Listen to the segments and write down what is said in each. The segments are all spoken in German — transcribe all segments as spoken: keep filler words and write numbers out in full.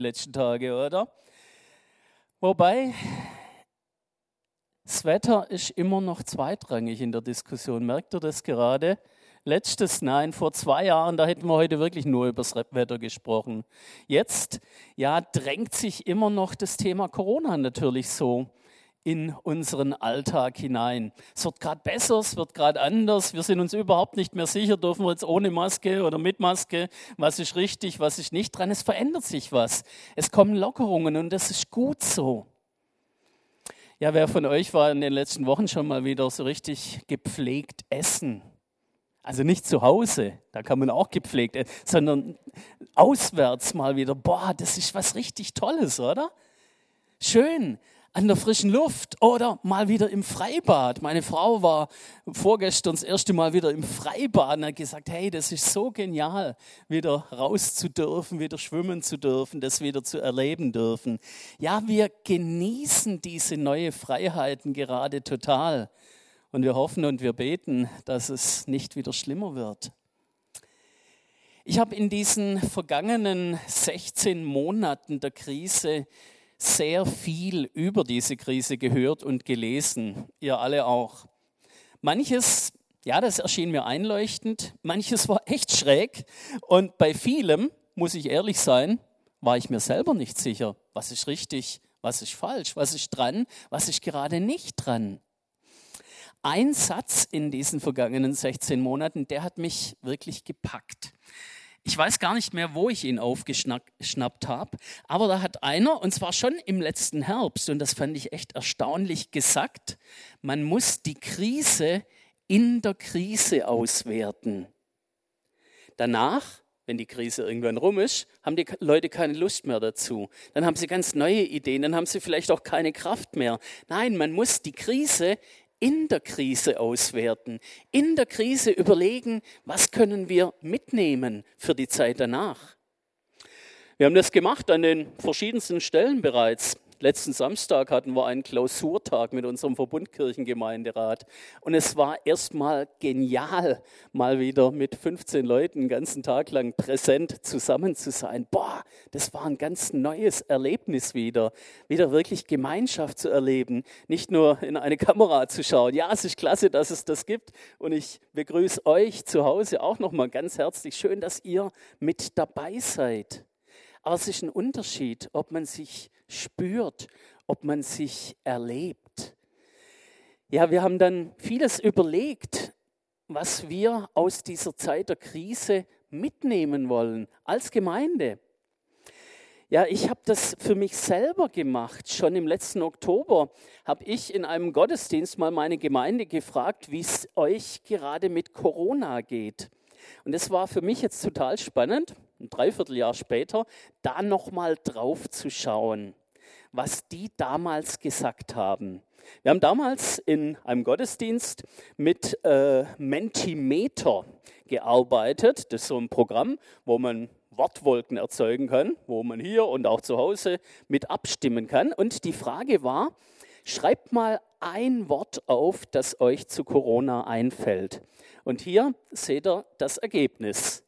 die letzten Tage, oder? Wobei, das Wetter ist immer noch zweitrangig in der Diskussion. Merkt ihr das gerade? Letztes, nein, vor zwei Jahren, da hätten wir heute wirklich nur über das Wetter gesprochen. Jetzt, ja, drängt sich immer noch das Thema Corona natürlich so in unseren Alltag hinein. Es wird gerade besser, es wird gerade anders. Wir sind uns überhaupt nicht mehr sicher, dürfen wir jetzt ohne Maske oder mit Maske, was ist richtig, was ist nicht dran. Es verändert sich was. Es kommen Lockerungen und das ist gut so. Ja, wer von euch war in den letzten Wochen schon mal wieder so richtig gepflegt essen? Also nicht zu Hause, da kann man auch gepflegt essen, sondern auswärts mal wieder. Boah, das ist was richtig Tolles, oder? Schön. An der frischen Luft oder mal wieder im Freibad. Meine Frau war vorgestern das erste Mal wieder im Freibad und hat gesagt, hey, das ist so genial, wieder raus zu dürfen, wieder schwimmen zu dürfen, das wieder zu erleben dürfen. Ja, wir genießen diese neuen Freiheiten gerade total und wir hoffen und wir beten, dass es nicht wieder schlimmer wird. Ich habe in diesen vergangenen sechzehn Monaten der Krise sehr viel über diese Krise gehört und gelesen, ihr alle auch. Manches, ja, das erschien mir einleuchtend, manches war echt schräg und bei vielem, muss ich ehrlich sein, war ich mir selber nicht sicher, was ist richtig, was ist falsch, was ist dran, was ist gerade nicht dran. Ein Satz in diesen vergangenen sechzehn Monaten, der hat mich wirklich gepackt. Ich weiß gar nicht mehr, wo ich ihn aufgeschnappt habe, aber da hat einer, und zwar schon im letzten Herbst, und das fand ich echt erstaunlich, gesagt, man muss die Krise in der Krise auswerten. Danach, wenn die Krise irgendwann rum ist, haben die Leute keine Lust mehr dazu. Dann haben sie ganz neue Ideen, dann haben sie vielleicht auch keine Kraft mehr. Nein, man muss die Krise in der Krise auswerten, in der Krise überlegen, was können wir mitnehmen für die Zeit danach. Wir haben das gemacht an den verschiedensten Stellen bereits. Letzten Samstag hatten wir einen Klausurtag mit unserem Verbundkirchengemeinderat und es war erstmal genial, mal wieder mit fünfzehn Leuten den ganzen Tag lang präsent zusammen zu sein. Boah, das war ein ganz neues Erlebnis wieder, wieder wirklich Gemeinschaft zu erleben, nicht nur in eine Kamera zu schauen. Ja, es ist klasse, dass es das gibt und ich begrüße euch zu Hause auch nochmal ganz herzlich. Schön, dass ihr mit dabei seid. Aber es ist ein Unterschied, ob man sich spürt, ob man sich erlebt. Ja, wir haben dann vieles überlegt, was wir aus dieser Zeit der Krise mitnehmen wollen als Gemeinde. Ja, ich habe das für mich selber gemacht. Schon im letzten Oktober habe ich in einem Gottesdienst mal meine Gemeinde gefragt, wie es euch gerade mit Corona geht. Und es war für mich jetzt total spannend, ein Dreivierteljahr später, da nochmal drauf zu schauen, was die damals gesagt haben. Wir haben damals in einem Gottesdienst mit äh, Mentimeter gearbeitet. Das ist so ein Programm, wo man Wortwolken erzeugen kann, wo man hier und auch zu Hause mit abstimmen kann. Und die Frage war, schreibt mal ein Wort auf, das euch zu Corona einfällt. Und hier seht ihr das Ergebnis.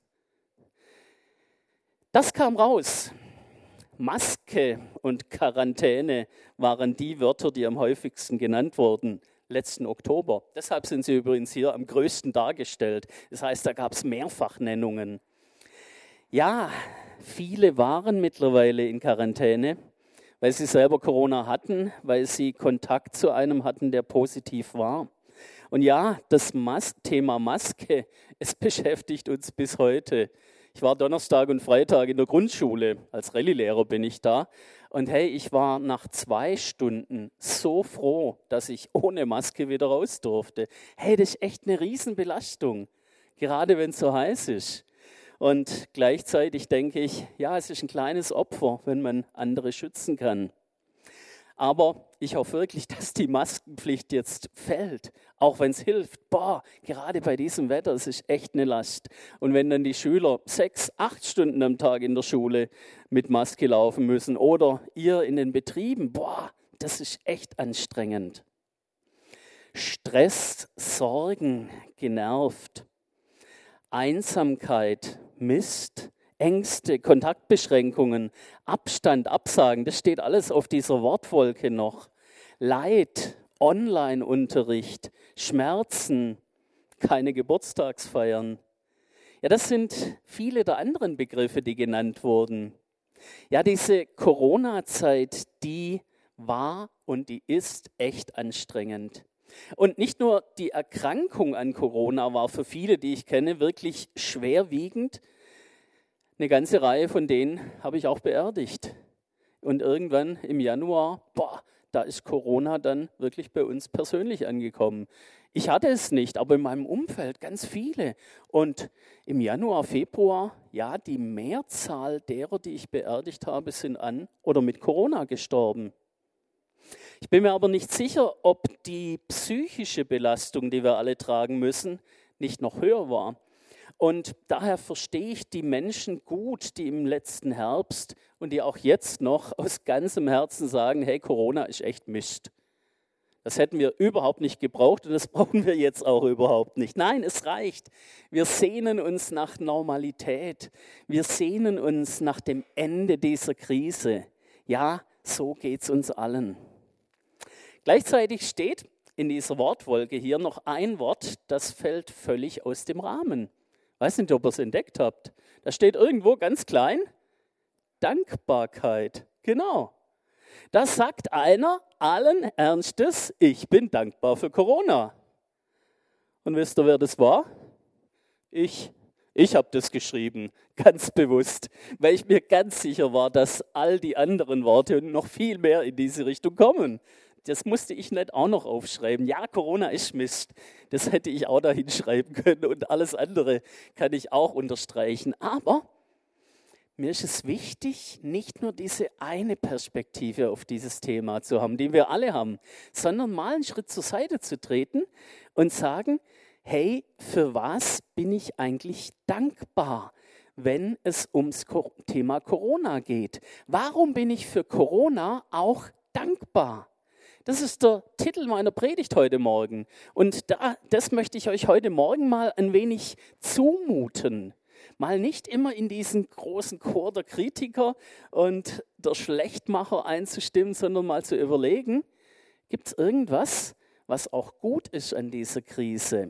Das kam raus. Maske und Quarantäne waren die Wörter, die am häufigsten genannt wurden letzten Oktober. Deshalb sind sie übrigens hier am größten dargestellt. Das heißt, da gab es Mehrfachnennungen. Ja, viele waren mittlerweile in Quarantäne, weil sie selber Corona hatten, weil sie Kontakt zu einem hatten, der positiv war. Und ja, das Mas- Thema Maske, es beschäftigt uns bis heute. Ich war Donnerstag und Freitag in der Grundschule, als Rallye-Lehrer bin ich da. Und hey, ich war nach zwei Stunden so froh, dass ich ohne Maske wieder raus durfte. Hey, das ist echt eine Riesenbelastung, gerade wenn es so heiß ist. Und gleichzeitig denke ich, ja, es ist ein kleines Opfer, wenn man andere schützen kann. Aber ich hoffe wirklich, dass die Maskenpflicht jetzt fällt, auch wenn es hilft. Boah, gerade bei diesem Wetter, es ist echt eine Last. Und wenn dann die Schüler sechs, acht Stunden am Tag in der Schule mit Maske laufen müssen oder ihr in den Betrieben, boah, das ist echt anstrengend. Stress, Sorgen, genervt. Einsamkeit, Mist, Ängste, Kontaktbeschränkungen, Abstand, Absagen, das steht alles auf dieser Wortwolke noch. Leid, Online-Unterricht, Schmerzen, keine Geburtstagsfeiern. Ja, das sind viele der anderen Begriffe, die genannt wurden. Ja, diese Corona-Zeit, die war und die ist echt anstrengend. Und nicht nur die Erkrankung an Corona war für viele, die ich kenne, wirklich schwerwiegend. Eine ganze Reihe von denen habe ich auch beerdigt. Und irgendwann im Januar, boah, da ist Corona dann wirklich bei uns persönlich angekommen. Ich hatte es nicht, aber in meinem Umfeld ganz viele. Und im Januar, Februar, ja, die Mehrzahl derer, die ich beerdigt habe, sind an oder mit Corona gestorben. Ich bin mir aber nicht sicher, ob die psychische Belastung, die wir alle tragen müssen, nicht noch höher war. Und daher verstehe ich die Menschen gut, die im letzten Herbst und die auch jetzt noch aus ganzem Herzen sagen, hey, Corona ist echt Mist. Das hätten wir überhaupt nicht gebraucht und das brauchen wir jetzt auch überhaupt nicht. Nein, es reicht. Wir sehnen uns nach Normalität. Wir sehnen uns nach dem Ende dieser Krise. Ja, so geht es uns allen. Gleichzeitig steht in dieser Wortwolke hier noch ein Wort, das fällt völlig aus dem Rahmen. Ich weiß nicht, ob ihr es entdeckt habt. Da steht irgendwo ganz klein, Dankbarkeit. Genau. Da sagt einer allen Ernstes, ich bin dankbar für Corona. Und wisst ihr, wer das war? Ich. Ich habe das geschrieben, ganz bewusst, weil ich mir ganz sicher war, dass all die anderen Worte und noch viel mehr in diese Richtung kommen. Das musste ich nicht auch noch aufschreiben. Ja, Corona ist Mist. Das hätte ich auch da hinschreiben können und alles andere kann ich auch unterstreichen. Aber mir ist es wichtig, nicht nur diese eine Perspektive auf dieses Thema zu haben, die wir alle haben, sondern mal einen Schritt zur Seite zu treten und sagen, hey, für was bin ich eigentlich dankbar, wenn es ums Thema Corona geht? Warum bin ich für Corona auch dankbar? Das ist der Titel meiner Predigt heute Morgen. Und da, das möchte ich euch heute Morgen mal ein wenig zumuten. Mal nicht immer in diesen großen Chor der Kritiker und der Schlechtmacher einzustimmen, sondern mal zu überlegen, gibt es irgendwas, was auch gut ist an dieser Krise?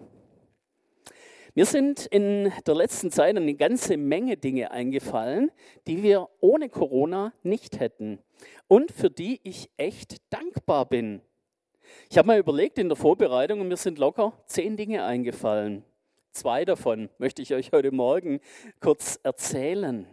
Mir sind in der letzten Zeit eine ganze Menge Dinge eingefallen, die wir ohne Corona nicht hätten und für die ich echt dankbar bin. Ich habe mal überlegt in der Vorbereitung und mir sind locker zehn Dinge eingefallen. Zwei davon möchte ich euch heute Morgen kurz erzählen.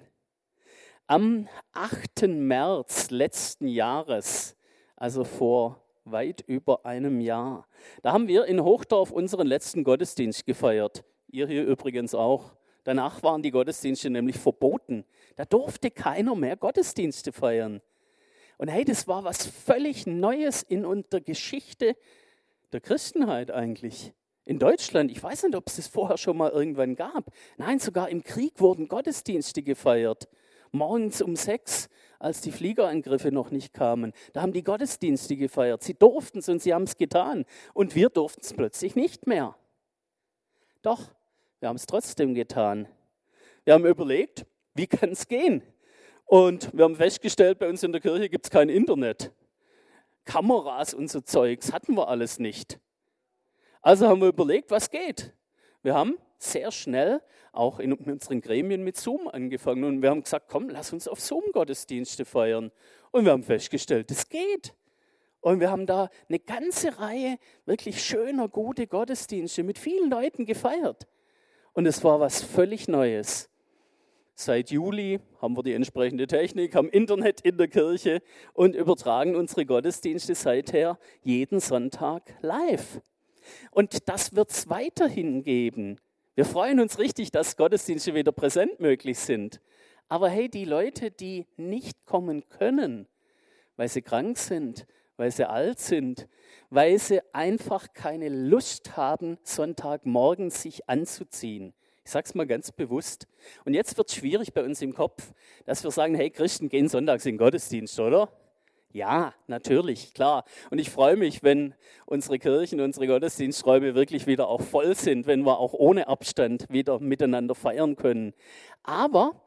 Am achten März letzten Jahres, also vor weit über einem Jahr, da haben wir in Hochdorf unseren letzten Gottesdienst gefeiert. Ihr hier übrigens auch. Danach waren die Gottesdienste nämlich verboten. Da durfte keiner mehr Gottesdienste feiern. Und hey, das war was völlig Neues in der Geschichte der Christenheit eigentlich. In Deutschland, ich weiß nicht, ob es das vorher schon mal irgendwann gab. Nein, sogar im Krieg wurden Gottesdienste gefeiert. Morgens um sechs, als die Fliegerangriffe noch nicht kamen, da haben die Gottesdienste gefeiert. Sie durften es und sie haben es getan. Und wir durften es plötzlich nicht mehr. Doch, wir haben es trotzdem getan. Wir haben überlegt, wie kann es gehen? Und wir haben festgestellt, bei uns in der Kirche gibt es kein Internet. Kameras und so Zeugs hatten wir alles nicht. Also haben wir überlegt, was geht. Wir haben sehr schnell auch in unseren Gremien mit Zoom angefangen und wir haben gesagt, komm, lass uns auf Zoom Gottesdienste feiern. Und wir haben festgestellt, das geht. Und wir haben da eine ganze Reihe wirklich schöner, gute Gottesdienste mit vielen Leuten gefeiert. Und es war was völlig Neues. Seit Juli haben wir die entsprechende Technik, haben Internet in der Kirche und übertragen unsere Gottesdienste seither jeden Sonntag live. Und das wird es weiterhin geben. Wir freuen uns richtig, dass Gottesdienste wieder präsent möglich sind. Aber hey, die Leute, die nicht kommen können, weil sie krank sind, weil sie alt sind, weil sie einfach keine Lust haben, Sonntagmorgen sich anzuziehen. Ich sage es mal ganz bewusst. Und jetzt wird es schwierig bei uns im Kopf, dass wir sagen, hey, Christen gehen sonntags in den Gottesdienst, oder? Ja, natürlich, klar. Und ich freue mich, wenn unsere Kirchen, unsere Gottesdiensträume wirklich wieder auch voll sind, wenn wir auch ohne Abstand wieder miteinander feiern können. Aber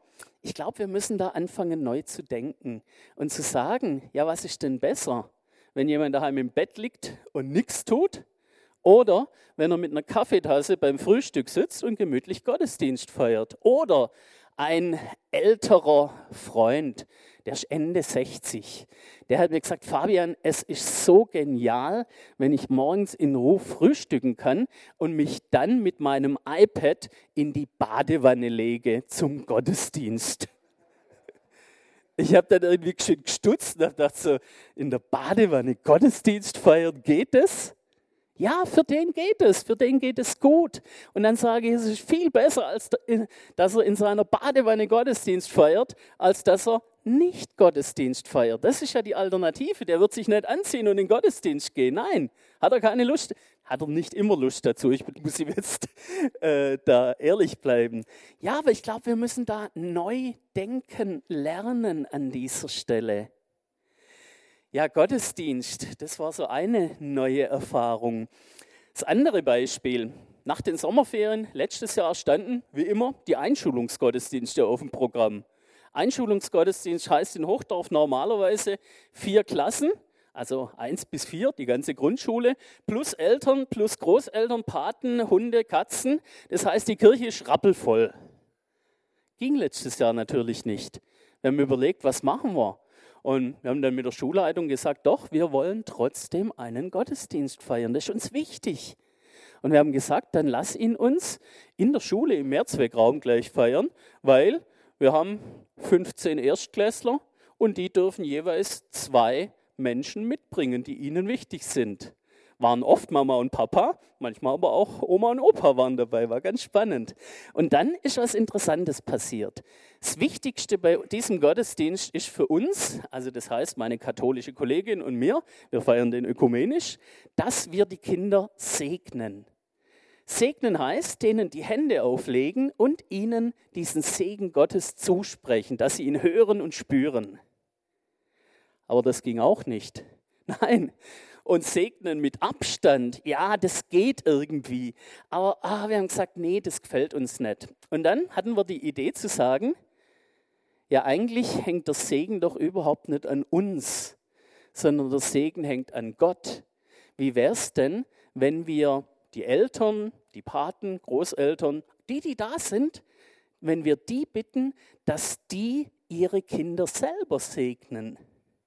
ich glaube, wir müssen da anfangen, neu zu denken und zu sagen, ja, was ist denn besser, wenn jemand daheim im Bett liegt und nichts tut oder wenn er mit einer Kaffeetasse beim Frühstück sitzt und gemütlich Gottesdienst feiert oder ein älterer Freund, der ist Ende sechzig, der hat mir gesagt, Fabian, es ist so genial, wenn ich morgens in Ruhe frühstücken kann und mich dann mit meinem iPad in die Badewanne lege zum Gottesdienst. Ich habe dann irgendwie schön gestutzt und dachte so, in der Badewanne Gottesdienst feiern, geht das? Ja, für den geht es, für den geht es gut. Und dann sage ich, es ist viel besser, als dass er in seiner Badewanne Gottesdienst feiert, als dass er nicht Gottesdienst feiert. Das ist ja die Alternative. Der wird sich nicht anziehen und in den Gottesdienst gehen. Nein, hat er keine Lust. Hat er nicht immer Lust dazu. Ich muss ihm jetzt äh, da ehrlich bleiben. Ja, aber ich glaube, wir müssen da neu denken, lernen an dieser Stelle. Ja, Gottesdienst, das war so eine neue Erfahrung. Das andere Beispiel, nach den Sommerferien letztes Jahr standen, wie immer, die Einschulungsgottesdienste auf dem Programm. Einschulungsgottesdienst heißt in Hochdorf normalerweise vier Klassen, also eins bis vier, die ganze Grundschule, plus Eltern, plus Großeltern, Paten, Hunde, Katzen. Das heißt, die Kirche ist rappelvoll. Ging letztes Jahr natürlich nicht. Wir haben überlegt, was machen wir? Und wir haben dann mit der Schulleitung gesagt, doch, wir wollen trotzdem einen Gottesdienst feiern. Das ist uns wichtig. Und wir haben gesagt, dann lass ihn uns in der Schule im Mehrzweckraum gleich feiern, weil wir haben fünfzehn Erstklässler und die dürfen jeweils zwei Menschen mitbringen, die ihnen wichtig sind. Waren oft Mama und Papa, manchmal aber auch Oma und Opa waren dabei, war ganz spannend. Und dann ist was Interessantes passiert. Das Wichtigste bei diesem Gottesdienst ist für uns, also das heißt meine katholische Kollegin und mir, wir feiern den ökumenisch, dass wir die Kinder segnen. Segnen heißt, denen die Hände auflegen und ihnen diesen Segen Gottes zusprechen, dass sie ihn hören und spüren. Aber das ging auch nicht. Nein. Und segnen mit Abstand, ja, das geht irgendwie. Aber ah, wir haben gesagt, nee, das gefällt uns nicht. Und dann hatten wir die Idee zu sagen, ja, eigentlich hängt der Segen doch überhaupt nicht an uns, sondern der Segen hängt an Gott. Wie wäre es denn, wenn wir die Eltern, die Paten, Großeltern, die, die da sind, wenn wir die bitten, dass die ihre Kinder selber segnen?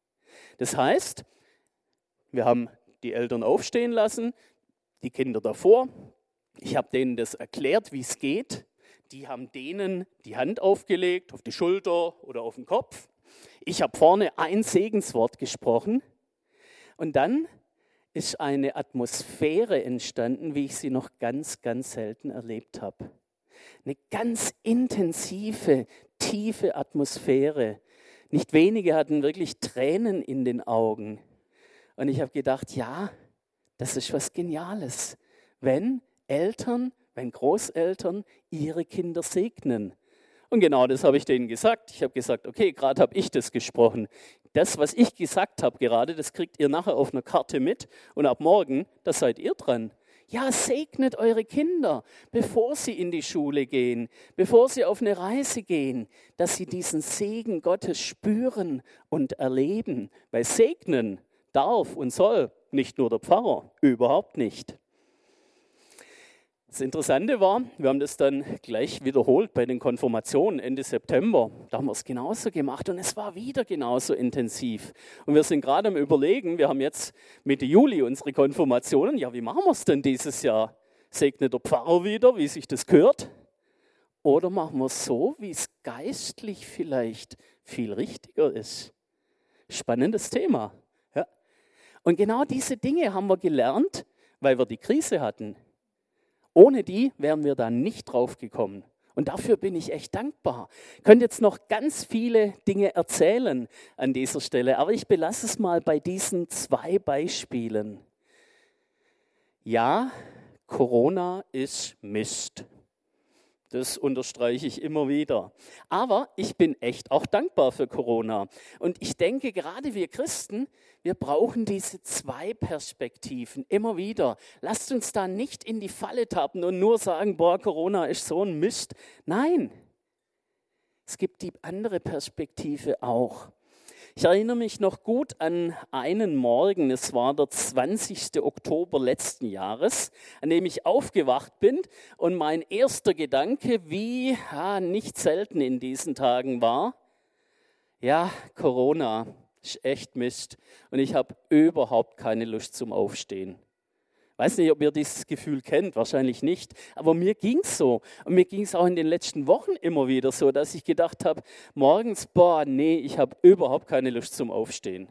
Das heißt, wir haben die Eltern aufstehen lassen, die Kinder davor. Ich habe denen das erklärt, wie es geht. Die haben denen die Hand aufgelegt, auf die Schulter oder auf den Kopf. Ich habe vorne ein Segenswort gesprochen. Und dann ist eine Atmosphäre entstanden, wie ich sie noch ganz, ganz selten erlebt habe. Eine ganz intensive, tiefe Atmosphäre. Nicht wenige hatten wirklich Tränen in den Augen. Und ich habe gedacht, ja, das ist was Geniales, wenn Eltern, wenn Großeltern ihre Kinder segnen. Und genau das habe ich denen gesagt. Ich habe gesagt, okay, gerade habe ich das gesprochen. Das, was ich gesagt habe gerade, das kriegt ihr nachher auf einer Karte mit. Und ab morgen, da seid ihr dran. Ja, segnet eure Kinder, bevor sie in die Schule gehen, bevor sie auf eine Reise gehen, dass sie diesen Segen Gottes spüren und erleben. Weil segnen darf und soll nicht nur der Pfarrer, überhaupt nicht. Das Interessante war, wir haben das dann gleich wiederholt bei den Konfirmationen Ende September. Da haben wir es genauso gemacht und es war wieder genauso intensiv. Und wir sind gerade am Überlegen, wir haben jetzt Mitte Juli unsere Konfirmationen. Ja, wie machen wir es denn dieses Jahr? Segnet der Pfarrer wieder, wie sich das gehört? Oder machen wir es so, wie es geistlich vielleicht viel richtiger ist? Spannendes Thema. Ja. Und genau diese Dinge haben wir gelernt, weil wir die Krise hatten. Ohne die wären wir da nicht drauf gekommen. Und dafür bin ich echt dankbar. Ich könnte jetzt noch ganz viele Dinge erzählen an dieser Stelle, aber ich belasse es mal bei diesen zwei Beispielen. Ja, Corona ist Mist. Das unterstreiche ich immer wieder. Aber ich bin echt auch dankbar für Corona. Und ich denke, gerade wir Christen, wir brauchen diese zwei Perspektiven immer wieder. Lasst uns da nicht in die Falle tappen und nur sagen, boah, Corona ist so ein Mist. Nein, Es gibt die andere Perspektive auch. Ich erinnere mich noch gut an einen Morgen, es war der zwanzigsten Oktober letzten Jahres, an dem ich aufgewacht bin und mein erster Gedanke, wie ja, nicht selten in diesen Tagen war, ja, Corona ist echt Mist und ich habe überhaupt keine Lust zum Aufstehen. Ich weiß nicht, ob ihr dieses Gefühl kennt, wahrscheinlich nicht, aber mir ging es so. Und mir ging es auch in den letzten Wochen immer wieder so, dass ich gedacht habe, morgens, boah, nee, ich habe überhaupt keine Lust zum Aufstehen.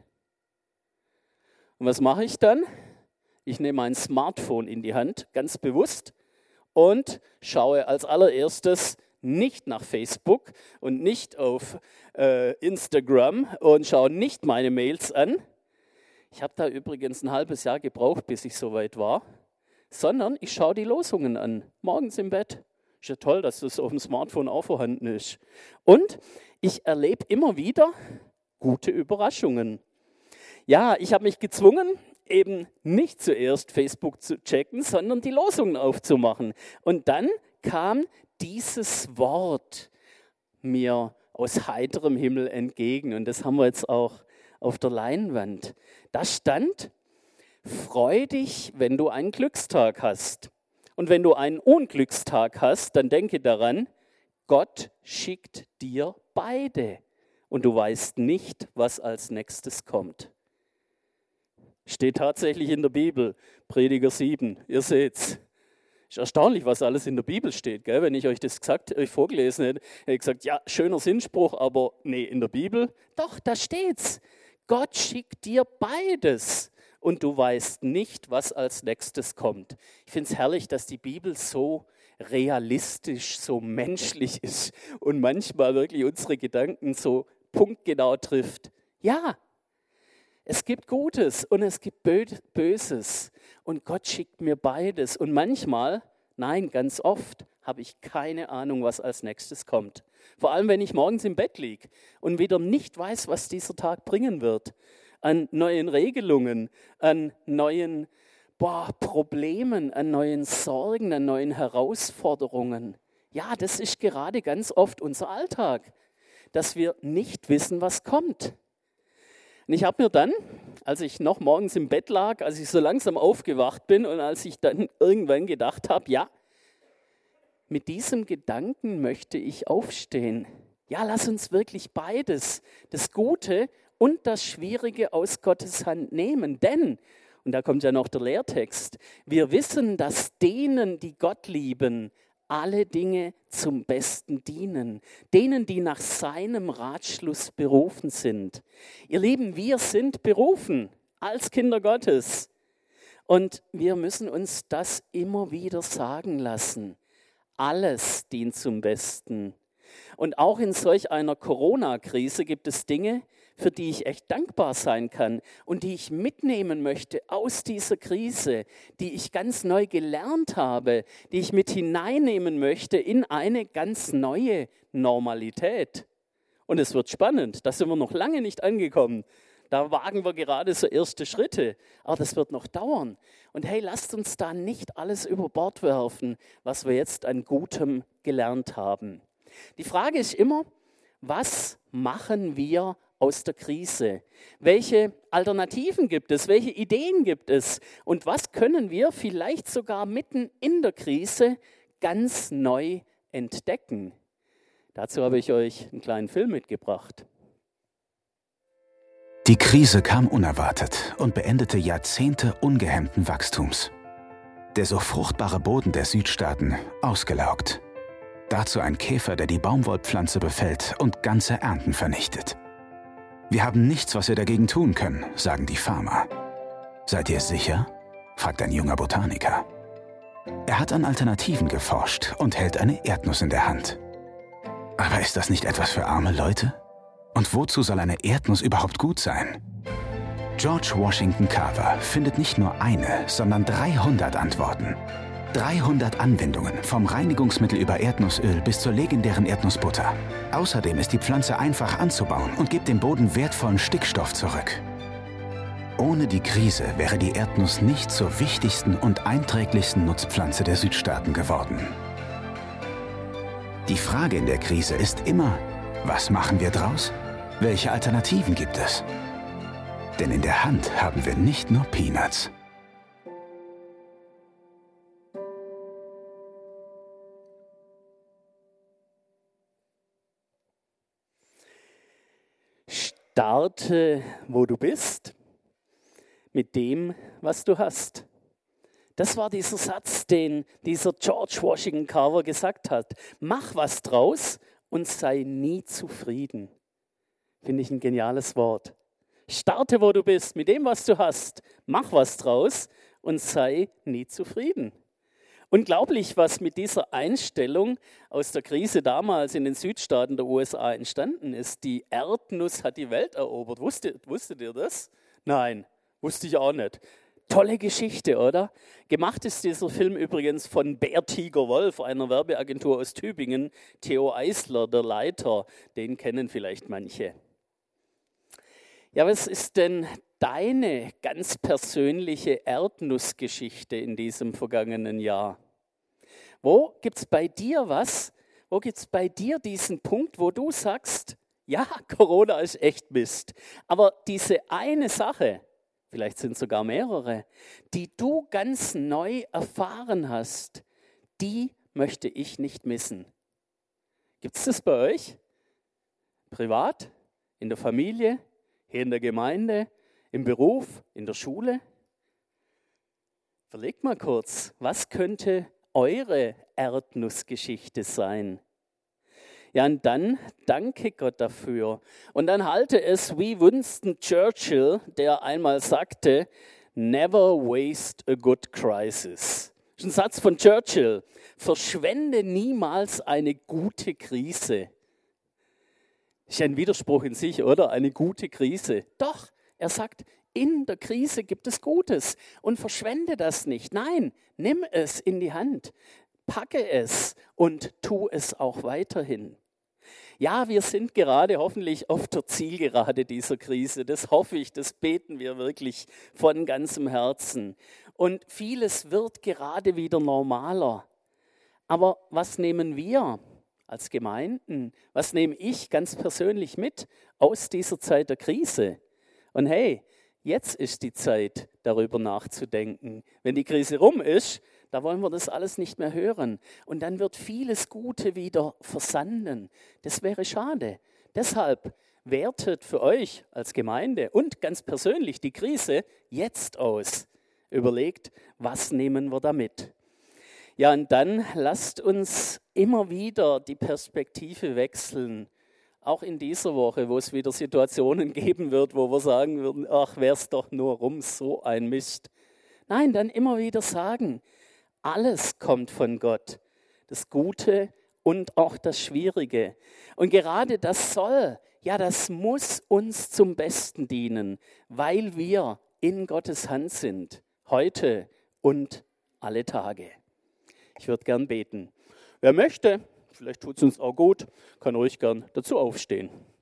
Und was mache ich dann? Ich nehme mein Smartphone in die Hand, ganz bewusst, und schaue als allererstes nicht nach Facebook und nicht auf äh, Instagram und schaue nicht meine Mails an. Ich habe da übrigens ein halbes Jahr gebraucht, bis ich soweit war, sondern ich schaue die Losungen an, morgens im Bett. Ist ja toll, dass das auf dem Smartphone auch vorhanden ist. Und ich erlebe immer wieder gute Überraschungen. Ja, ich habe mich gezwungen, eben nicht zuerst Facebook zu checken, sondern die Losungen aufzumachen. Und dann kam dieses Wort mir aus heiterem Himmel entgegen. Und das haben wir jetzt auch auf der Leinwand. Da stand, freu dich, wenn du einen Glückstag hast. Und wenn du einen Unglückstag hast, dann denke daran, Gott schickt dir beide. Und du weißt nicht, was als nächstes kommt. Steht tatsächlich in der Bibel, Prediger sieben, ihr seht's. Ist erstaunlich, was alles in der Bibel steht, gell? Wenn ich euch das gesagt, euch vorgelesen hätte, hätte ich gesagt, ja, schöner Sinnspruch, aber nee, in der Bibel, doch, da steht's. Gott schickt dir beides und du weißt nicht, was als nächstes kommt. Ich finde es herrlich, dass die Bibel so realistisch, so menschlich ist und manchmal wirklich unsere Gedanken so punktgenau trifft. Ja, es gibt Gutes und es gibt Böses und Gott schickt mir beides. Und manchmal, nein, ganz oft, habe ich keine Ahnung, was als nächstes kommt. Vor allem, wenn ich morgens im Bett liege und wieder nicht weiß, was dieser Tag bringen wird. An neuen Regelungen, an neuen boah, Problemen, an neuen Sorgen, an neuen Herausforderungen. Ja, das ist gerade ganz oft unser Alltag, dass wir nicht wissen, was kommt. Und ich habe mir dann, als ich noch morgens im Bett lag, als ich so langsam aufgewacht bin und als ich dann irgendwann gedacht habe, ja, mit diesem Gedanken möchte ich aufstehen. Ja, lass uns wirklich beides, das Gute und das Schwierige aus Gottes Hand nehmen. Denn, und da kommt ja noch der Lehrtext, wir wissen, dass denen, die Gott lieben, alle Dinge zum Besten dienen. Denen, die nach seinem Ratschluss berufen sind. Ihr Lieben, wir sind berufen als Kinder Gottes. Und wir müssen uns das immer wieder sagen lassen. Alles dient zum Besten. Und auch in solch einer Corona-Krise gibt es Dinge, für die ich echt dankbar sein kann und die ich mitnehmen möchte aus dieser Krise, die ich ganz neu gelernt habe, die ich mit hineinnehmen möchte in eine ganz neue Normalität. Und es wird spannend, da sind wir noch lange nicht angekommen. Da wagen wir gerade so erste Schritte, aber das wird noch dauern. Und hey, lasst uns da nicht alles über Bord werfen, was wir jetzt an Gutem gelernt haben. Die Frage ist immer, was machen wir aus der Krise? Welche Alternativen gibt es? Welche Ideen gibt es? Und was können wir vielleicht sogar mitten in der Krise ganz neu entdecken? Dazu habe ich euch einen kleinen Film mitgebracht. Die Krise kam unerwartet und beendete Jahrzehnte ungehemmten Wachstums. Der so fruchtbare Boden der Südstaaten ausgelaugt. Dazu ein Käfer, der die Baumwollpflanze befällt und ganze Ernten vernichtet. Wir haben nichts, was wir dagegen tun können, sagen die Farmer. Seid ihr sicher? Fragt ein junger Botaniker. Er hat an Alternativen geforscht und hält eine Erdnuss in der Hand. Aber ist das nicht etwas für arme Leute? Und wozu soll eine Erdnuss überhaupt gut sein? George Washington Carver findet nicht nur eine, sondern dreihundert Antworten. dreihundert Anwendungen, vom Reinigungsmittel über Erdnussöl bis zur legendären Erdnussbutter. Außerdem ist die Pflanze einfach anzubauen und gibt dem Boden wertvollen Stickstoff zurück. Ohne die Krise wäre die Erdnuss nicht zur wichtigsten und einträglichsten Nutzpflanze der Südstaaten geworden. Die Frage in der Krise ist immer, Was machen wir draus? Welche Alternativen gibt es? Denn in der Hand haben wir nicht nur Peanuts. Starte, wo du bist, mit dem, was du hast. Das war dieser Satz, den dieser George Washington Carver gesagt hat. Mach was draus und sei nie zufrieden. Finde ich ein geniales Wort. Starte, wo du bist, mit dem, was du hast. Mach was draus und sei nie zufrieden. Unglaublich, was mit dieser Einstellung aus der Krise damals in den Südstaaten der U S A entstanden ist. Die Erdnuss hat die Welt erobert. Wusstet, wusstet ihr das? Nein, wusste ich auch nicht. Tolle Geschichte, oder? Gemacht ist dieser Film übrigens von Bär Tiger Wolf, einer Werbeagentur aus Tübingen. Theo Eisler, der Leiter, den kennen vielleicht manche. Ja, was ist denn deine ganz persönliche Erdnussgeschichte in diesem vergangenen Jahr? Wo gibt es bei dir was? Wo gibt es bei dir diesen Punkt, wo du sagst, ja, Corona ist echt Mist. Aber diese eine Sache, vielleicht sind es sogar mehrere, die du ganz neu erfahren hast, die möchte ich nicht missen. Gibt es das bei euch? Privat? In der Familie? Hier in der Gemeinde? Im Beruf, in der Schule? Überlegt mal kurz, was könnte eure Erdnussgeschichte sein? Ja, und dann danke Gott dafür. Und dann halte es wie Winston Churchill, der einmal sagte, never waste a good crisis. Das ist ein Satz von Churchill. Verschwende niemals eine gute Krise. Ist ja ein Widerspruch in sich, oder? Eine gute Krise. Doch. Er sagt, in der Krise gibt es Gutes und verschwende das nicht. Nein, nimm es in die Hand, packe es und tu es auch weiterhin. Ja, wir sind gerade hoffentlich auf der Zielgerade dieser Krise. Das hoffe ich, das beten wir wirklich von ganzem Herzen. Und vieles wird gerade wieder normaler. Aber was nehmen wir als Gemeinden, was nehme ich ganz persönlich mit aus dieser Zeit der Krise? Und hey, jetzt ist die Zeit, darüber nachzudenken. Wenn die Krise rum ist, da wollen wir das alles nicht mehr hören. Und dann wird vieles Gute wieder versanden. Das wäre schade. Deshalb wertet für euch als Gemeinde und ganz persönlich die Krise jetzt aus. Überlegt, was nehmen wir da mit? Ja, und dann lasst uns immer wieder die Perspektive wechseln. Auch in dieser Woche, wo es wieder Situationen geben wird, wo wir sagen würden, ach, wär's doch nur rum, so ein Mist. Nein, dann immer wieder sagen, alles kommt von Gott, das Gute und auch das Schwierige. Und gerade das soll, ja, das muss uns zum Besten dienen, weil wir in Gottes Hand sind, heute und alle Tage. Ich würde gern beten. Wer möchte, vielleicht tut es uns auch gut, kann ruhig gern dazu aufstehen.